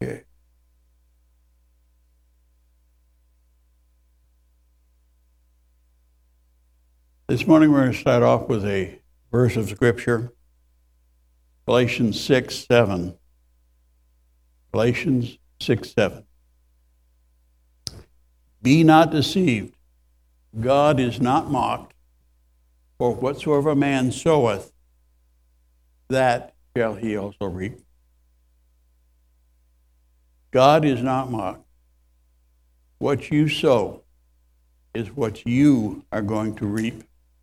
Okay. This morning we're going to start off with a verse of Scripture, Galatians 6:7. Galatians 6:7. Be not deceived, God is not mocked, for whatsoever a man soweth, that shall he also reap. God is not mocked. What you sow is what you are going to reap.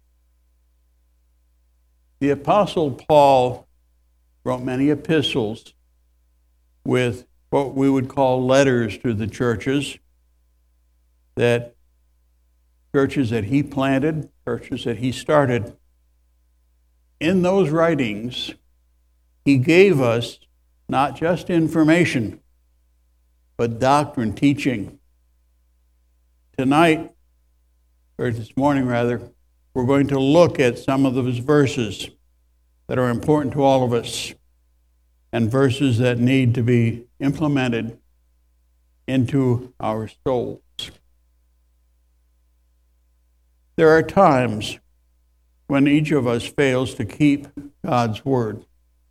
The Apostle Paul wrote many epistles with what we would call letters to the churches that he planted, churches that he started. In those writings, he gave us not just information, but doctrine, teaching. Tonight, or this morning rather, we're going to look at some of those verses that are important to all of us and verses that need to be implemented into our souls. There are times when each of us fails to keep God's word,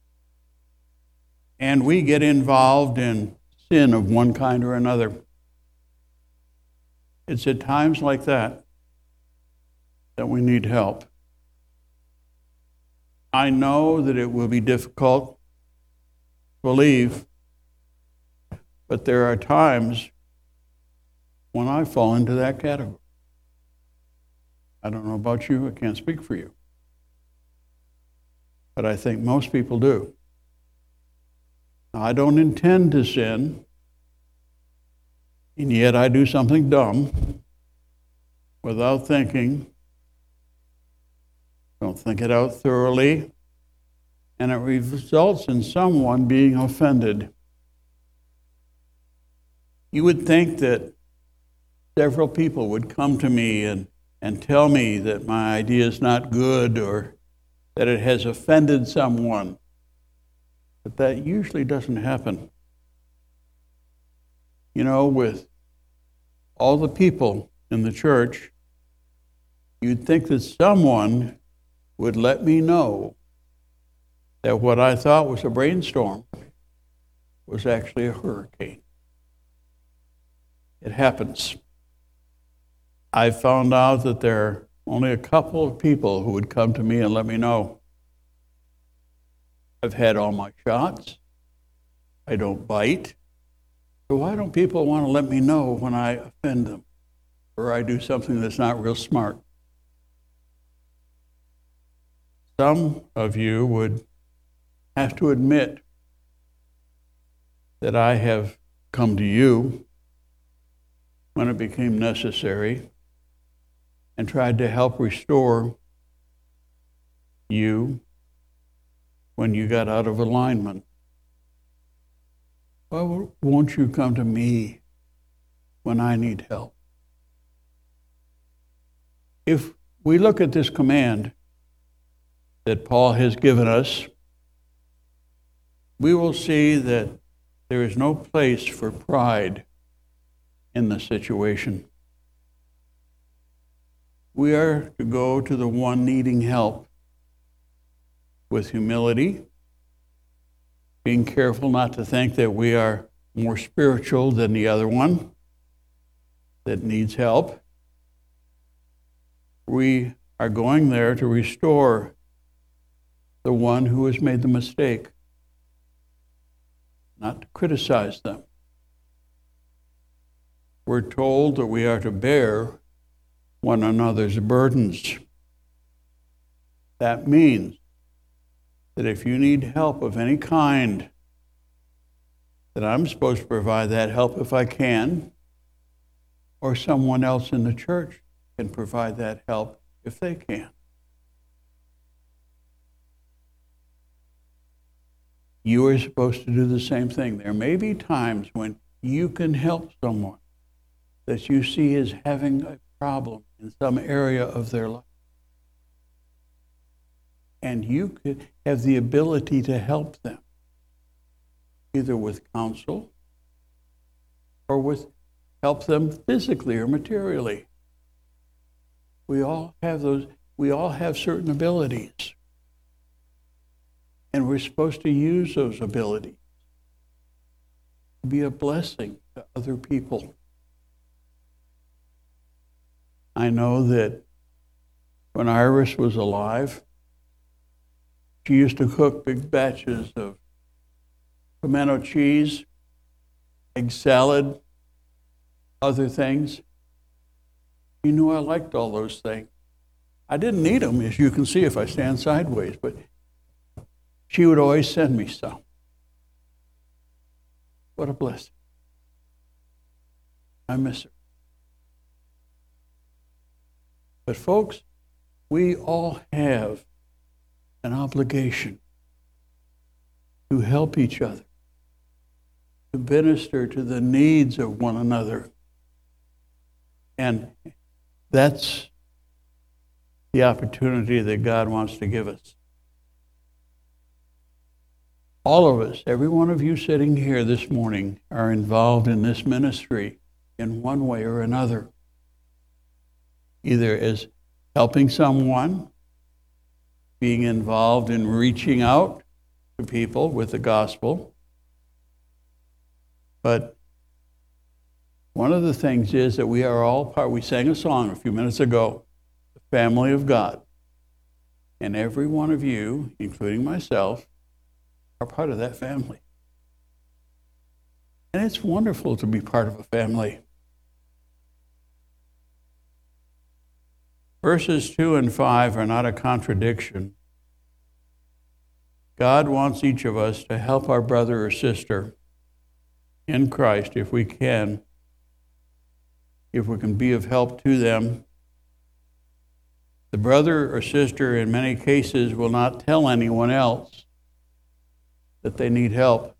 and we get involved in sin of one kind or another. It's at times like that we need help. I know that it will be difficult to believe, but there are times when I fall into that category. I don't know about you, I can't speak for you, but I think most people do. Now, I don't intend to sin, and yet I do something dumb without thinking. Don't think it out thoroughly, and it results in someone being offended. You would think that several people would come to me and tell me that my idea is not good or that it has offended someone, but that usually doesn't happen. You know, with all the people in the church, you'd think that someone would let me know that what I thought was a brainstorm was actually a hurricane. It happens. I found out that there are only a couple of people who would come to me and let me know. I've had all my shots. I don't bite. So why don't people want to let me know when I offend them or I do something that's not real smart? Some of you would have to admit that I have come to you when it became necessary and tried to help restore you when you got out of alignment. Why won't you come to me when I need help? If we look at this command that Paul has given us, we will see that there is no place for pride in the situation. We are to go to the one needing help with humility, being careful not to think that we are more spiritual than the other one that needs help. We are going there to restore the one who has made the mistake, not to criticize them. We're told that we are to bear one another's burdens. That means that if you need help of any kind, that I'm supposed to provide that help if I can, or someone else in the church can provide that help if they can. You are supposed to do the same thing. There may be times when you can help someone that you see is having a problem in some area of their life. And you could have the ability to help them, either with counsel or help them physically or materially. We all have those. We all have certain abilities. And we're supposed to use those abilities to be a blessing to other people. I know that when Iris was alive, she used to cook big batches of pimento cheese, egg salad, other things. She knew I liked all those things. I didn't eat them, as you can see if I stand sideways, but she would always send me some. What a blessing. I miss her. But folks, we all have an obligation to help each other, to minister to the needs of one another. And that's the opportunity that God wants to give us. All of us, every one of you sitting here this morning, are involved in this ministry in one way or another. Either as helping someone, being involved in reaching out to people with the gospel. But one of the things is that we are all part, we sang a song a few minutes ago, the family of God. And every one of you, including myself, are part of that family. And it's wonderful to be part of a family. Verses 2 and 5 are not a contradiction. God wants each of us to help our brother or sister in Christ if we can be of help to them. The brother or sister in many cases will not tell anyone else that they need help.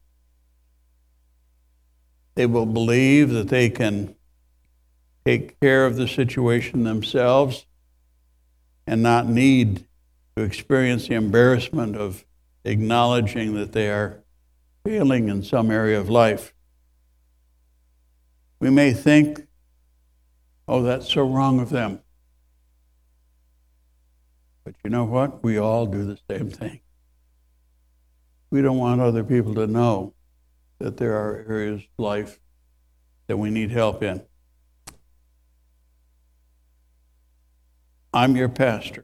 They will believe that they can take care of the situation themselves and not need to experience the embarrassment of acknowledging that they are failing in some area of life. We may think, oh, that's so wrong of them. But you know what? We all do the same thing. We don't want other people to know that there are areas of life that we need help in. I'm your pastor.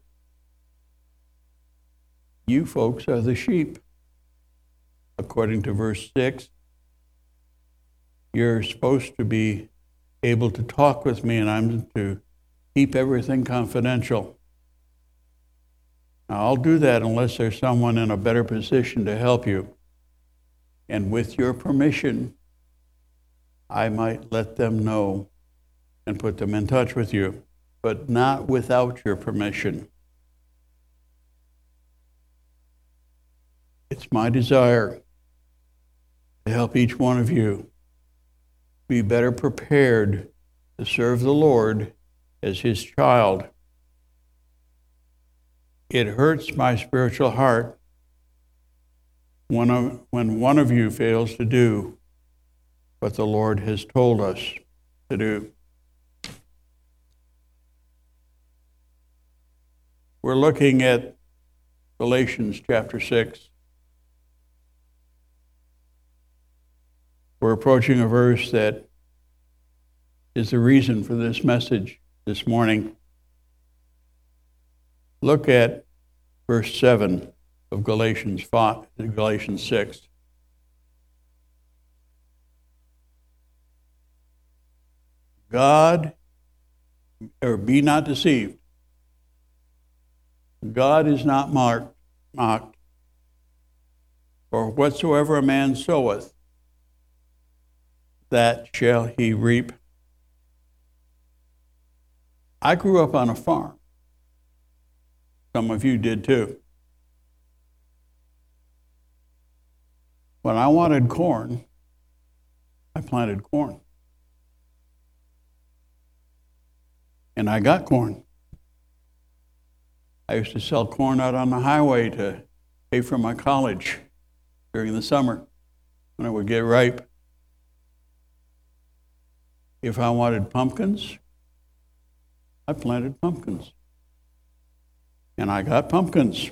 You folks are the sheep. According to verse 6, you're supposed to be able to talk with me, and I'm to keep everything confidential. Now, I'll do that unless there's someone in a better position to help you. And with your permission, I might let them know and put them in touch with you, but not without your permission. It's my desire to help each one of you be better prepared to serve the Lord as His child. It hurts my spiritual heart when one of you fails to do what the Lord has told us to do. We're looking at Galatians chapter 6. We're approaching a verse that is the reason for this message this morning. Look at verse 7 of Galatians 6. Be not deceived. God is not mocked. For whatsoever a man soweth, that shall he reap. I grew up on a farm. Some of you did too. When I wanted corn, I planted corn. And I got corn. I used to sell corn out on the highway to pay for my college during the summer when it would get ripe. If I wanted pumpkins, I planted pumpkins. And I got pumpkins.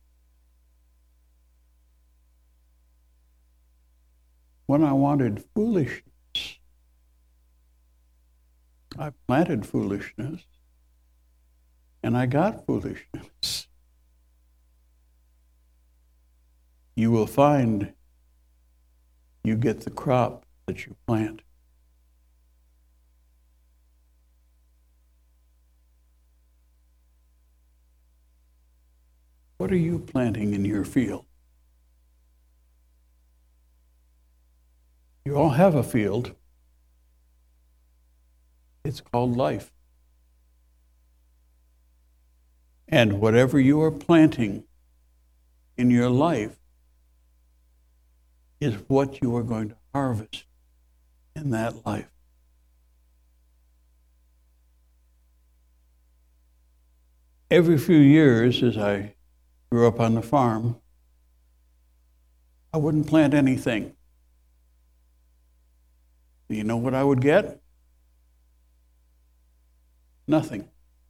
When I wanted foolishness, I planted foolishness. And I got foolishness. You will find you get the crop that you plant. What are you planting in your field? You all have a field. It's called life. And whatever you are planting in your life is what you are going to harvest in that life. Every few years, as I grew up on the farm, I wouldn't plant anything. Do you know what I would get? Nothing.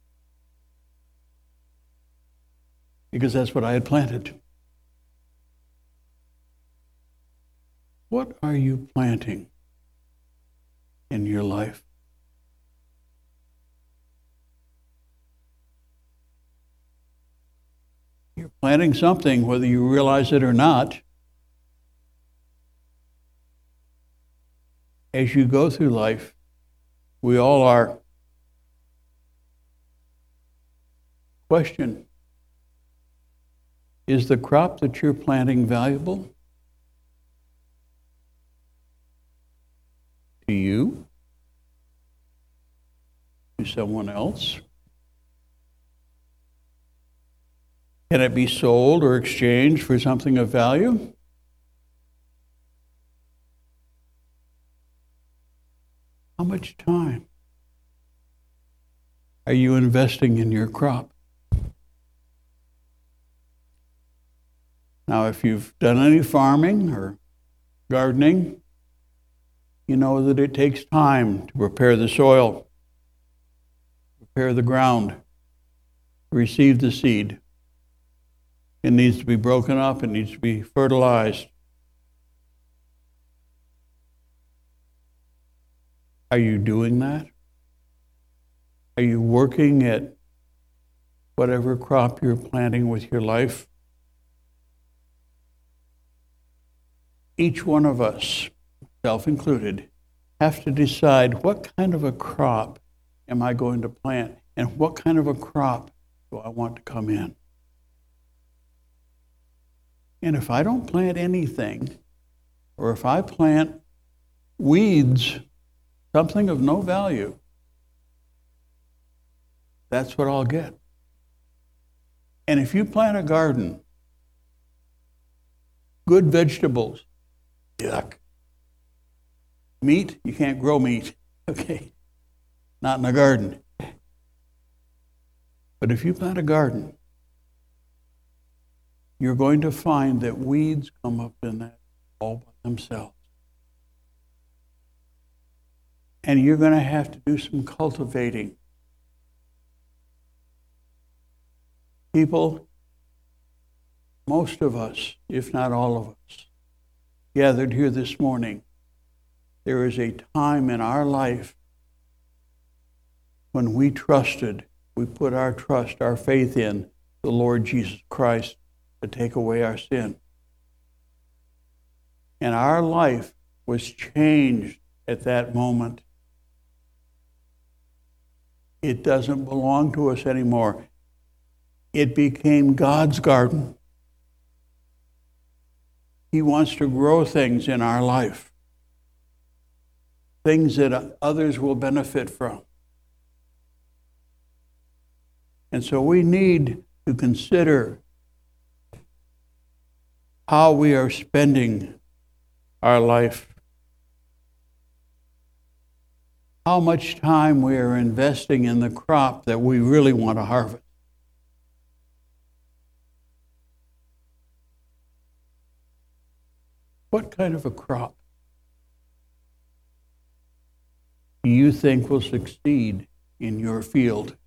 Because that's what I had planted. What are you planting in your life? You're planting something, whether you realize it or not. As you go through life, we all are. Question: is the crop that you're planting valuable to you? To someone else? Can it be sold or exchanged for something of value? How much time are you investing in your crop? Now, if you've done any farming or gardening, you know that it takes time to prepare the soil, prepare the ground, to receive the seed. It needs to be broken up. It needs to be fertilized. Are you doing that? Are you working at whatever crop you're planting with your life? Each one of us, self included, have to decide what kind of a crop am I going to plant and what kind of a crop do I want to come in. And if I don't plant anything, or if I plant weeds, something of no value, that's what I'll get. And if you plant a garden, good vegetables, yuck. Meat, you can't grow meat, okay? Not in a garden. But if you plant a garden, you're going to find that weeds come up in that all by themselves. And you're going to have to do some cultivating. People, most of us, if not all of us, gathered here this morning, there is a time in our life when we trusted, we put our trust, our faith in the Lord Jesus Christ to take away our sin. And our life was changed at that moment. It doesn't belong to us anymore. It became God's garden. He wants to grow things in our life, things that others will benefit from. And so we need to consider how we are spending our life, how much time we are investing in the crop that we really want to harvest. What kind of a crop do you think will succeed in your field?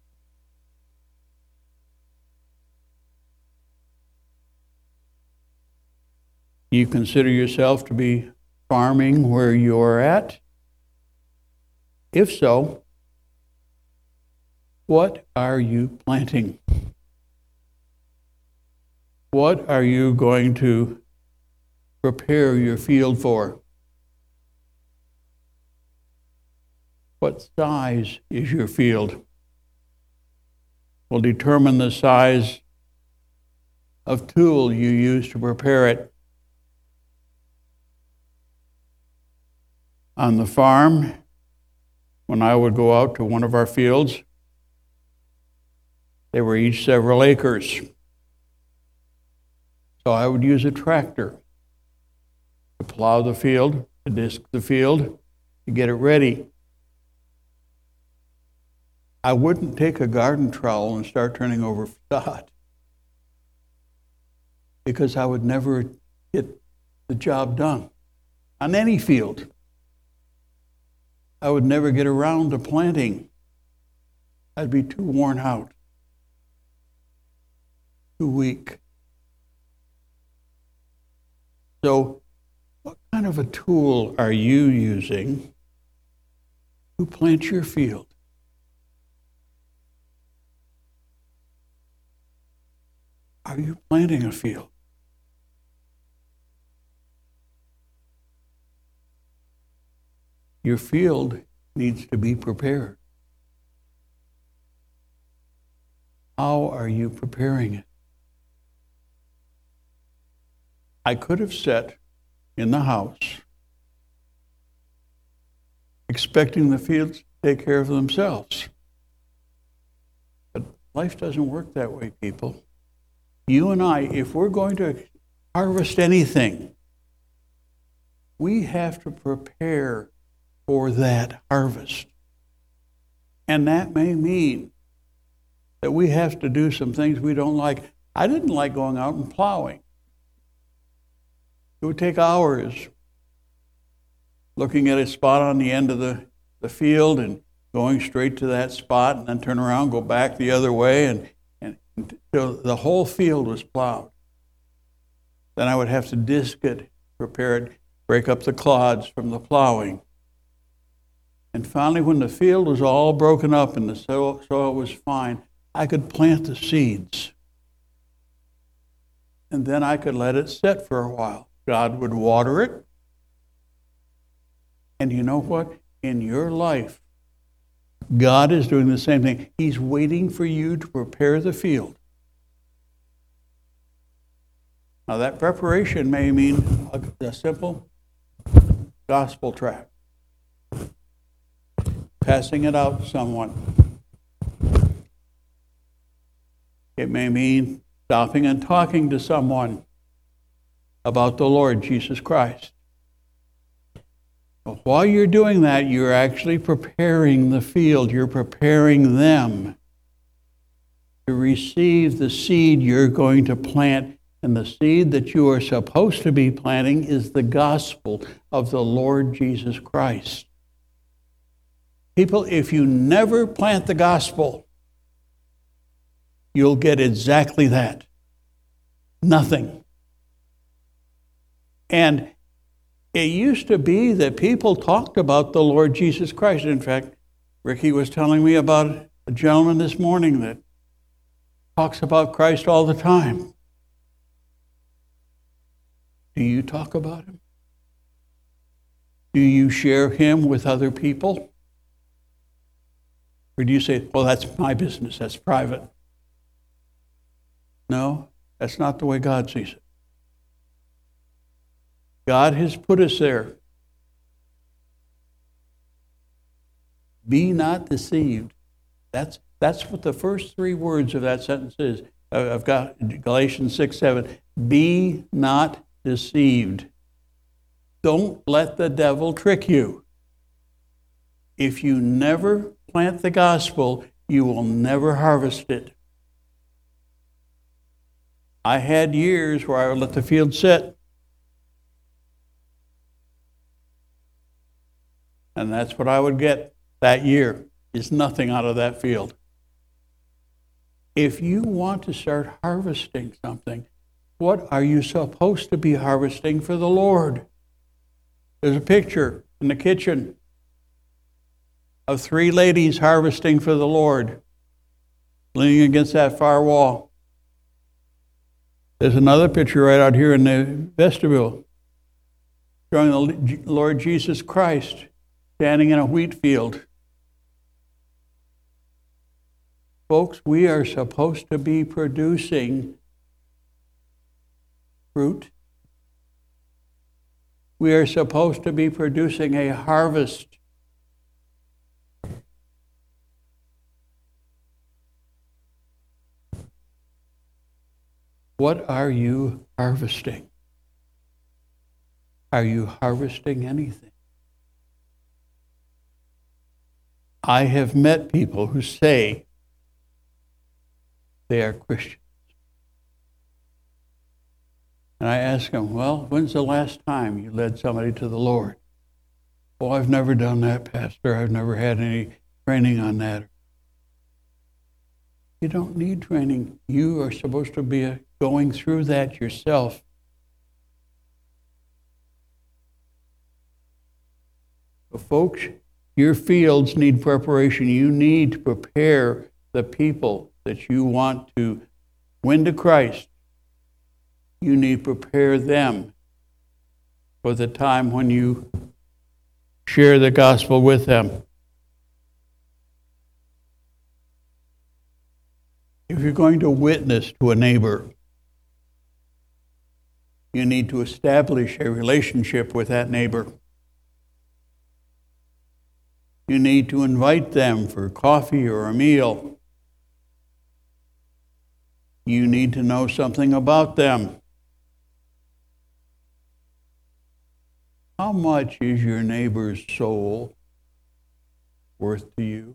Do you consider yourself to be farming where you're at? If so, what are you planting? What are you going to prepare your field for? What size is your field? Will determine the size of tool you use to prepare it. On the farm, when I would go out to one of our fields, they were each several acres. So I would use a tractor to plow the field, to disc the field, to get it ready. I wouldn't take a garden trowel and start turning over sod, because I would never get the job done on any field. I would never get around to planting. I'd be too worn out, too weak. So, what kind of a tool are you using to plant your field? Are you planting a field? Your field needs to be prepared. How are you preparing it? I could have sat in the house expecting the fields to take care of themselves. But life doesn't work that way, people. You and I, if we're going to harvest anything, we have to prepare for that harvest. And that may mean that we have to do some things we don't like. I didn't like going out and plowing. It would take hours looking at a spot on the end of the field and going straight to that spot and then turn around, go back the other way, and until the whole field was plowed. Then I would have to disc it, prepare it, break up the clods from the plowing. And finally, when the field was all broken up and the soil was fine, I could plant the seeds. And then I could let it sit for a while. God would water it. And you know what? In your life, God is doing the same thing. He's waiting for you to prepare the field. Now, that preparation may mean a simple gospel tract, passing it out to someone. It may mean stopping and talking to someone about the Lord Jesus Christ. But while you're doing that, you're actually preparing the field. You're preparing them to receive the seed you're going to plant. And the seed that you are supposed to be planting is the gospel of the Lord Jesus Christ. People, if you never plant the gospel, you'll get exactly that. Nothing. And it used to be that people talked about the Lord Jesus Christ. In fact, Ricky was telling me about a gentleman this morning that talks about Christ all the time. Do you talk about him? Do you share him with other people? Or do you say, well, that's my business, that's private? No, that's not the way God sees it. God has put us there. Be not deceived. That's what the first three words of that sentence is. I've got Galatians 6:7. Be not deceived. Don't let the devil trick you. If you never plant the gospel, you will never harvest it. I had years where I would let the field sit. And that's what I would get that year, is nothing out of that field. If you want to start harvesting something, what are you supposed to be harvesting for the Lord? There's a picture in the kitchen of 3 ladies harvesting for the Lord, leaning against that far wall. There's another picture right out here in the vestibule showing the Lord Jesus Christ standing in a wheat field. Folks, we are supposed to be producing fruit. We are supposed to be producing a harvest. What are you harvesting? Are you harvesting anything? I have met people who say they are Christians. And I ask them, well, when's the last time you led somebody to the Lord? Oh, I've never done that, Pastor. I've never had any training on that. You don't need training. You are supposed to be going through that yourself. But folks, your fields need preparation. You need to prepare the people that you want to win to Christ. You need to prepare them for the time when you share the gospel with them. If you're going to witness to a neighbor, you need to establish a relationship with that neighbor. You need to invite them for coffee or a meal. You need to know something about them. How much is your neighbor's soul worth to you?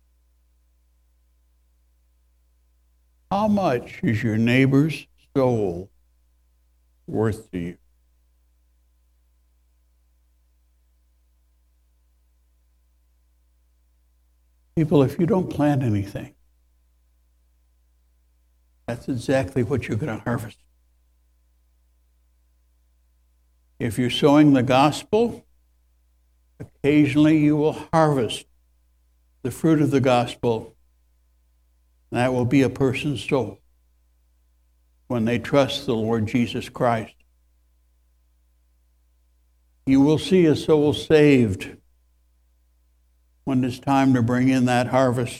How much is your neighbor's soul worth to you? People, if you don't plant anything, that's exactly what you're going to harvest. If you're sowing the gospel, occasionally you will harvest the fruit of the gospel. That will be a person's soul when they trust the Lord Jesus Christ. You will see a soul saved when it's time to bring in that harvest.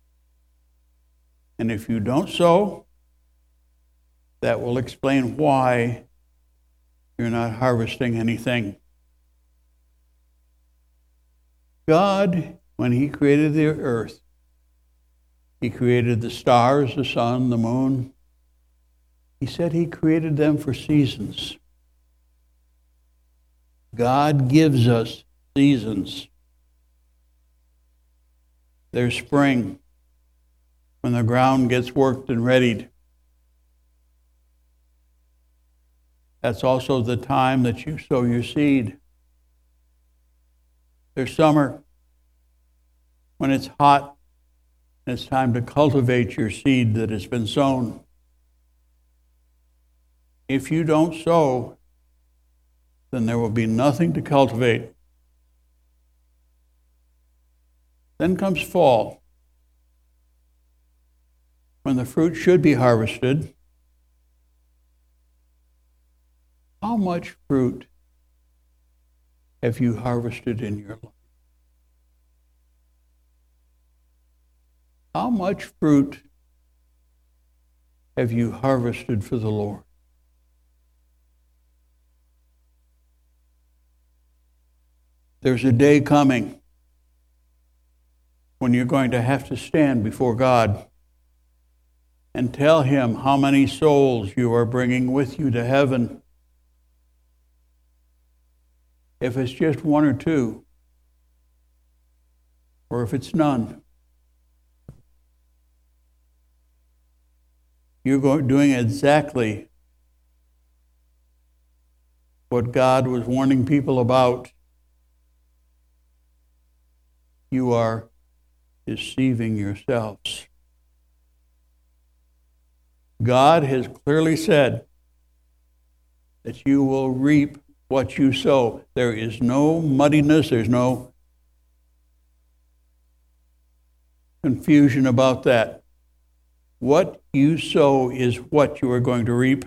And if you don't sow, that will explain why you're not harvesting anything. God, when He created the earth, He created the stars, the sun, the moon. He said He created them for seasons. God gives us seasons. There's spring, when the ground gets worked and readied. That's also the time that you sow your seed. There's summer, when it's hot, and it's time to cultivate your seed that has been sown. If you don't sow, then there will be nothing to cultivate. Then comes fall, when the fruit should be harvested. How much fruit have you harvested in your life? How much fruit have you harvested for the Lord? There's a day coming when you're going to have to stand before God and tell Him how many souls you are bringing with you to heaven. If it's just 1 or 2, or if it's none, you're doing exactly what God was warning people about. you are deceiving yourselves. God has clearly said that you will reap what you sow. There is no muddiness, there's no confusion about that. What you sow is what you are going to reap.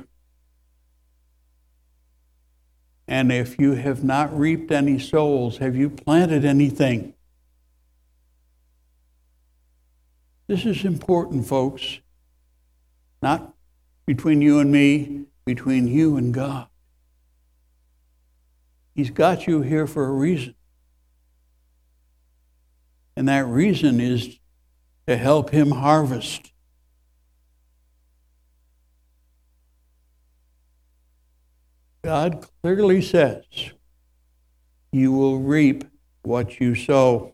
And if you have not reaped any souls, have you planted anything? This is important, folks. Not between you and me, between you and God. He's got you here for a reason. And that reason is to help him harvest. God clearly says, you will reap what you sow.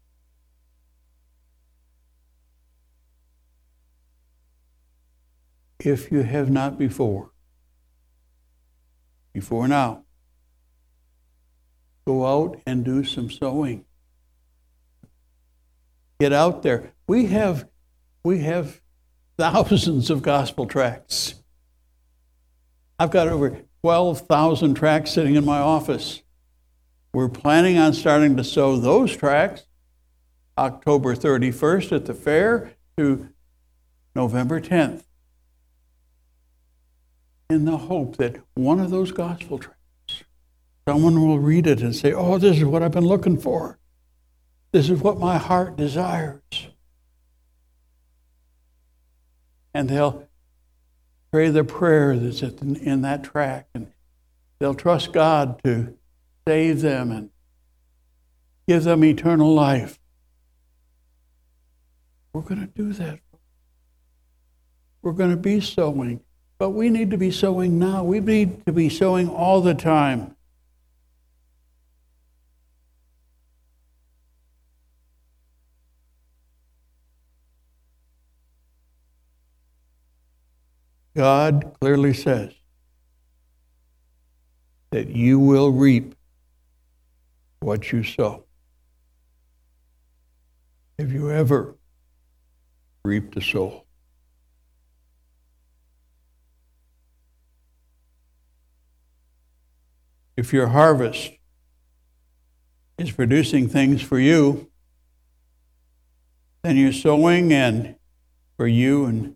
If you have not before now, go out and do some sowing. Get out there. We have thousands of gospel tracts. I've got over 12,000 tracts sitting in my office. We're planning on starting to sow those tracts October 31st at the fair through November 10th. In the hope that one of those gospel tracts, someone will read it and say, oh, this is what I've been looking for. This is what my heart desires. And they'll pray the prayer that's in that tract, and they'll trust God to save them and give them eternal life. We're going to do that. We're going to be sowing. But we need to be sowing now. We need to be sowing all the time. God clearly says that you will reap what you sow. Have you ever reaped a soul? If your harvest is producing things for you, then you're sowing and for you and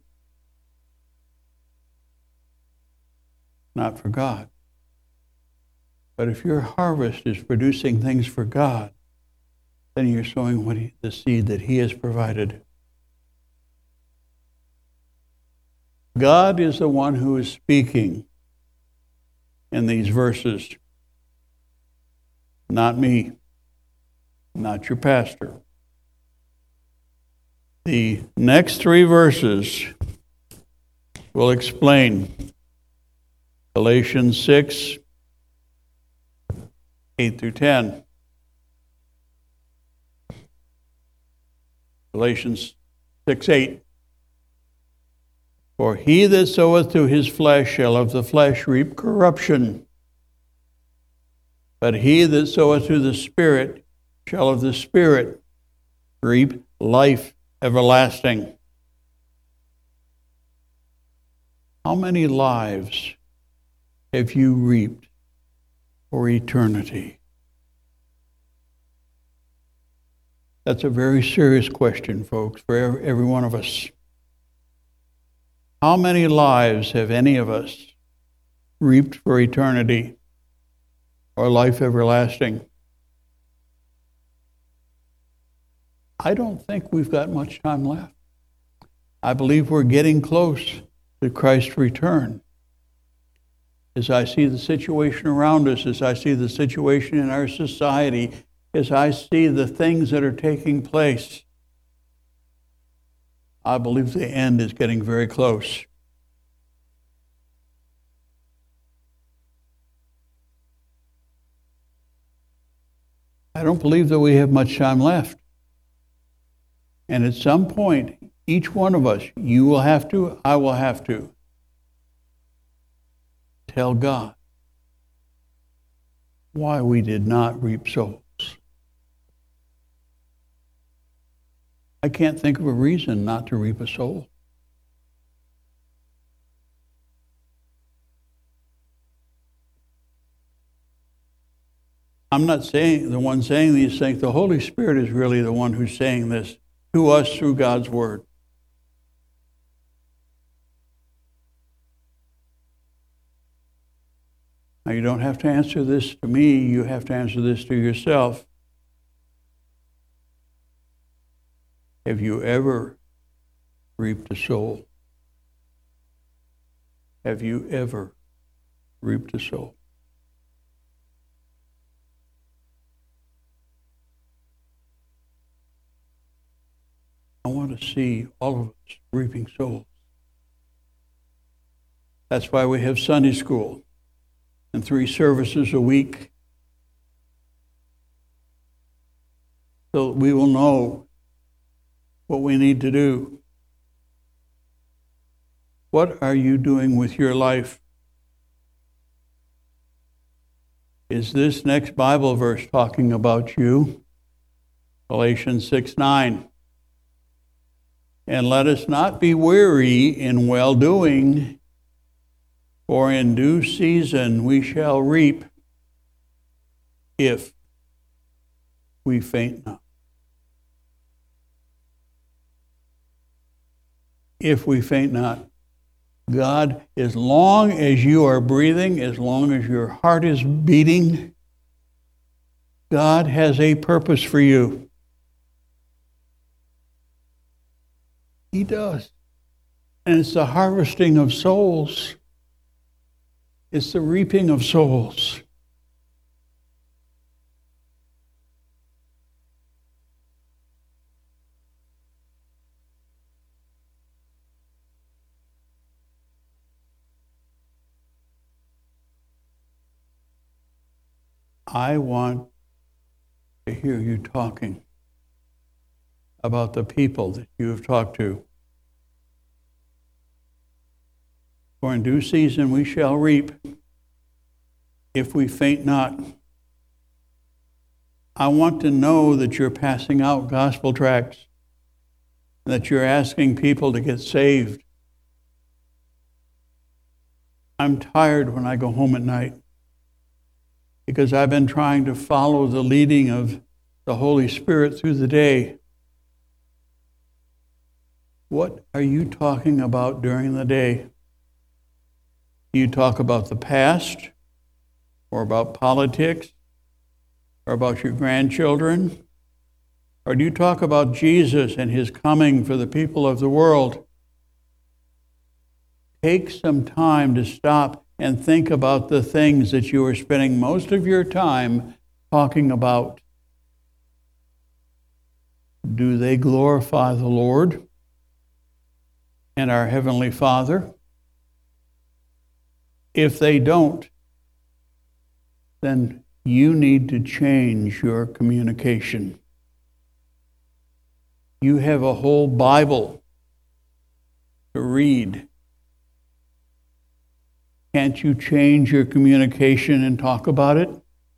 not for God. But if your harvest is producing things for God, then you're sowing the seed that He has provided. God is the one who is speaking in these verses. Not me, not your pastor. The next three verses will explain Galatians 6, 8 through 10. Galatians 6, 8. For he that soweth to his flesh shall of the flesh reap corruption. But he that soweth to the Spirit shall of the Spirit reap life everlasting. How many lives have you reaped for eternity? That's a very serious question, folks, for every one of us. How many lives have any of us reaped for eternity or life everlasting? I don't think we've got much time left. I believe we're getting close to Christ's return. As I see the situation around us, as I see the situation in our society, as I see the things that are taking place, I believe the end is getting very close. I don't believe that we have much time left. And at some point, each one of us, you will have to, I will have to, tell God why we did not reap souls. I can't think of a reason not to reap a soul. I'm not saying the one saying these things. The Holy Spirit is really the one who's saying this to us through God's Word. Now, you don't have to answer this to me. You have to answer this to yourself. Have you ever reaped a soul? Have you ever reaped a soul? I want to see all of us reaping souls. That's why we have Sunday school and 3 services a week. So that we will know what we need to do. What are you doing with your life? Is this next Bible verse talking about you? Galatians 6:9. And let us not be weary in well-doing, for in due season we shall reap if we faint not. If we faint not. God, as long as you are breathing, as long as your heart is beating, God has a purpose for you. He does. And it's the harvesting of souls. It's the reaping of souls. I want to hear you talking about the people that you have talked to. For in due season we shall reap if we faint not. I want to know that you're passing out gospel tracts, that you're asking people to get saved. I'm tired when I go home at night because I've been trying to follow the leading of the Holy Spirit through the day. What are you talking about during the day? Do you talk about the past, or about politics, or about your grandchildren? Or do you talk about Jesus and his coming for the people of the world? Take some time to stop and think about the things that you are spending most of your time talking about. Do they glorify the Lord and our Heavenly Father? If they don't, then you need to change your communication. You have a whole Bible to read. Can't you change your communication and talk about it?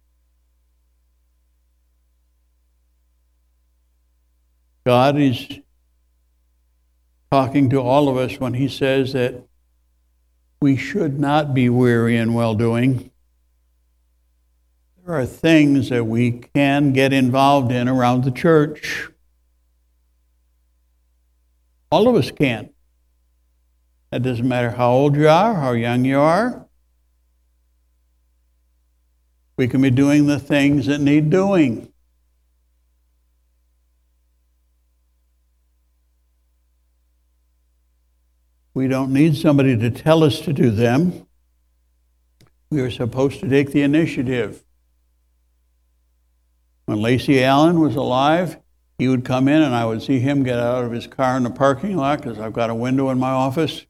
God is talking to all of us when he says that we should not be weary in well-doing. There are things that we can get involved in around the church. All of us can. It doesn't matter how old you are, how young you are. We can be doing the things that need doing. We don't need somebody to tell us to do them. We are supposed to take the initiative. When Lacey Allen was alive, he would come in and I would see him get out of his car in the parking lot because I've got a window in my office.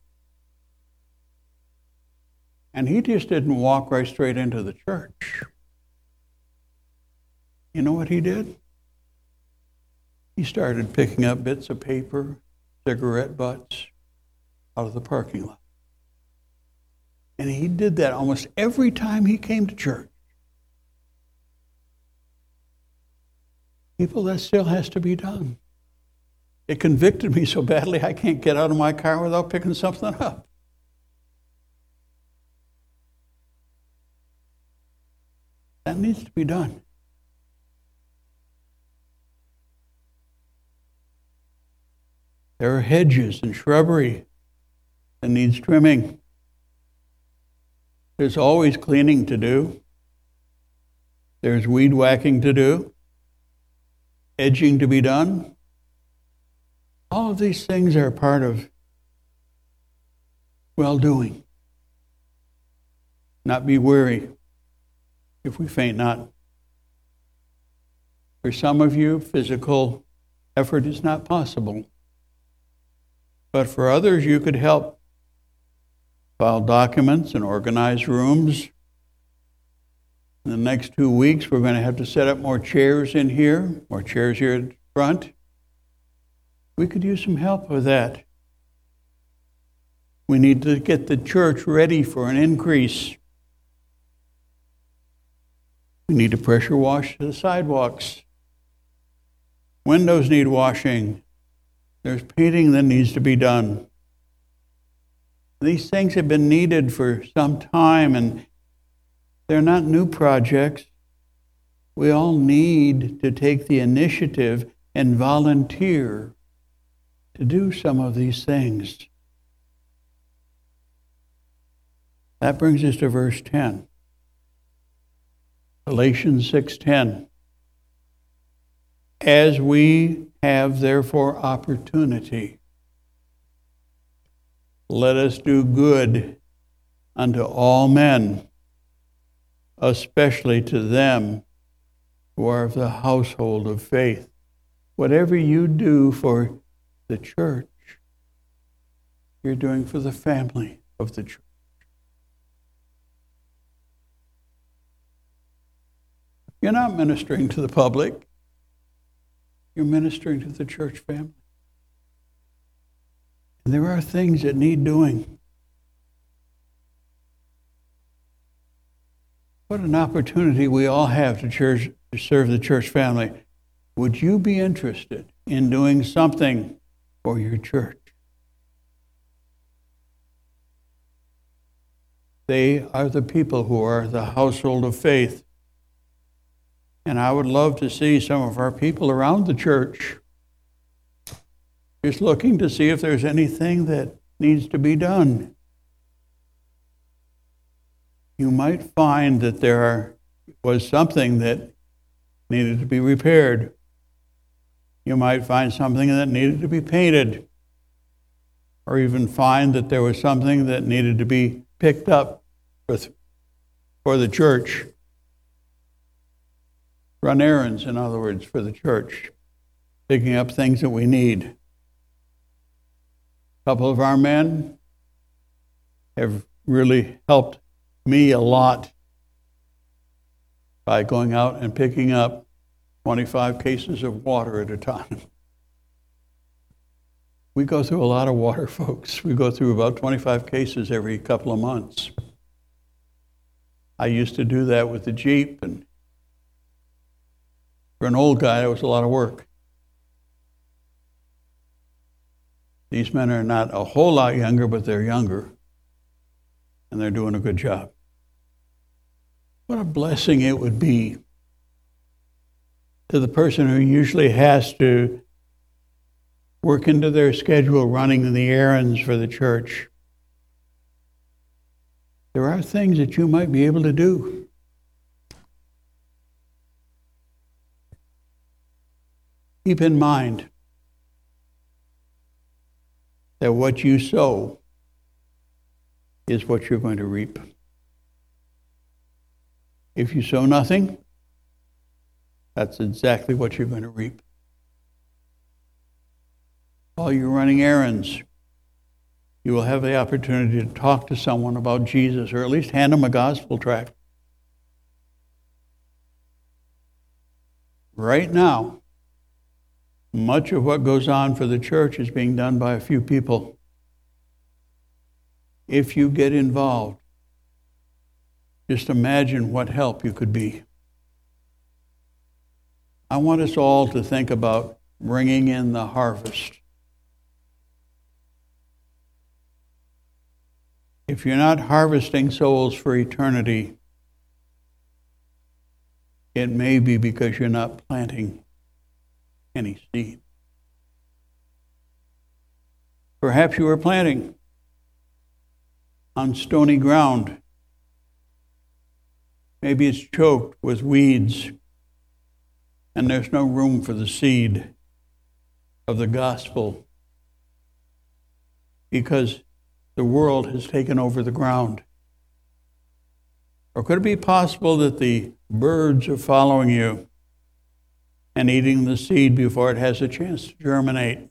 And he just didn't walk right straight into the church. You know what he did? He started picking up bits of paper, cigarette butts, out of the parking lot. And he did that almost every time he came to church. People, that still has to be done. It convicted me so badly I can't get out of my car without picking something up. That needs to be done. There are hedges and shrubbery that needs trimming. There's always cleaning to do. There's weed whacking to do. Edging to be done. All of these things are part of well-doing. Not be weary if we faint not. For some of you, physical effort is not possible. But for others, you could help file documents and organize rooms. In the next 2 weeks, we're going to have to set up more chairs in here, more chairs here at the front. We could use some help with that. We need to get the church ready for an increase. We need to pressure wash the sidewalks. Windows need washing. There's painting that needs to be done. These things have been needed for some time, and they're not new projects. We all need to take the initiative and volunteer to do some of these things. That brings us to verse 10. Galatians 6:10. As we have therefore opportunity, let us do good unto all men, especially to them who are of the household of faith. Whatever you do for the church, you're doing for the family of the church. You're not ministering to the public. You're ministering to the church family. And there are things that need doing. What an opportunity we all have to serve the church family. Would you be interested in doing something for your church? They are the people who are the household of faith. And I would love to see some of our people around the church just looking to see if there's anything that needs to be done. You might find that there was something that needed to be repaired. You might find something that needed to be painted, or even find that there was something that needed to be picked up for the church. Run errands, in other words, for the church, picking up things that we need. A couple of our men have really helped me a lot by going out and picking up 25 cases of water at a time. We go through a lot of water, folks. We go through about 25 cases every couple of months. I used to do that with the Jeep, and for an old guy, it was a lot of work. These men are not a whole lot younger, but they're younger, and they're doing a good job. What a blessing it would be to the person who usually has to work into their schedule running the errands for the church. There are things that you might be able to do. Keep in mind that what you sow is what you're going to reap. If you sow nothing, that's exactly what you're going to reap. While you're running errands, you will have the opportunity to talk to someone about Jesus, or at least hand them a gospel tract. Right now, much of what goes on for the church is being done by a few people. If you get involved, just imagine what help you could be. I want us all to think about bringing in the harvest. If you're not harvesting souls for eternity, it may be because you're not planting any seed. Perhaps you are planting on stony ground. Maybe it's choked with weeds, and there's no room for the seed of the gospel because the world has taken over the ground. Or could it be possible that the birds are following you and eating the seed before it has a chance to germinate?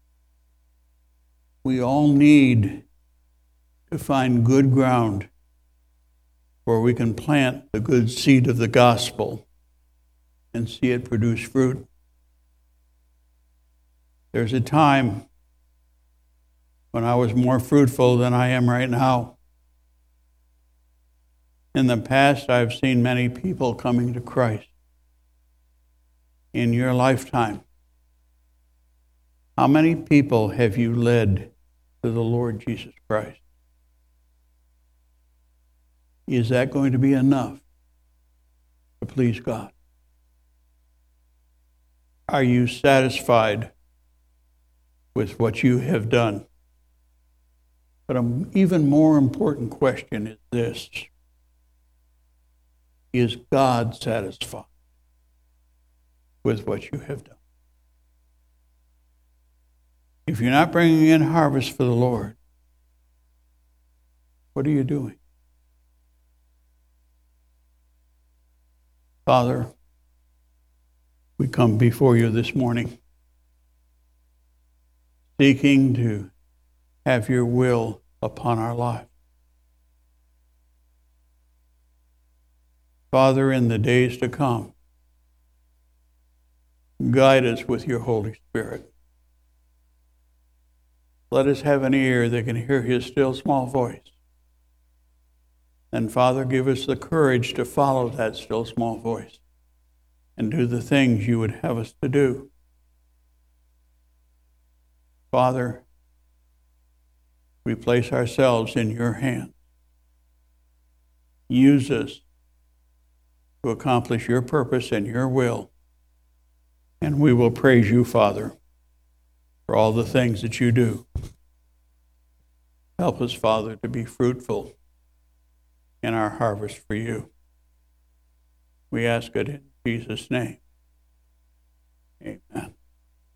We all need to find good ground where we can plant the good seed of the gospel and see it produce fruit. There's a time when I was more fruitful than I am right now. In the past, I've seen many people coming to Christ. In your lifetime, how many people have you led to the Lord Jesus Christ? Is that going to be enough to please God? Are you satisfied with what you have done? But an even more important question is this: is God satisfied with what you have done? If you're not bringing in harvest for the Lord, what are you doing? Father, we come before you this morning, seeking to have your will upon our life. Father, in the days to come, guide us with your Holy Spirit. Let us have an ear that can hear his still small voice. And Father, give us the courage to follow that still small voice and do the things you would have us to do. Father, we place ourselves in your hands. Use us to accomplish your purpose and your will. And we will praise you, Father, for all the things that you do. Help us, Father, to be fruitful in our harvest for you. We ask it in Jesus' name. Amen.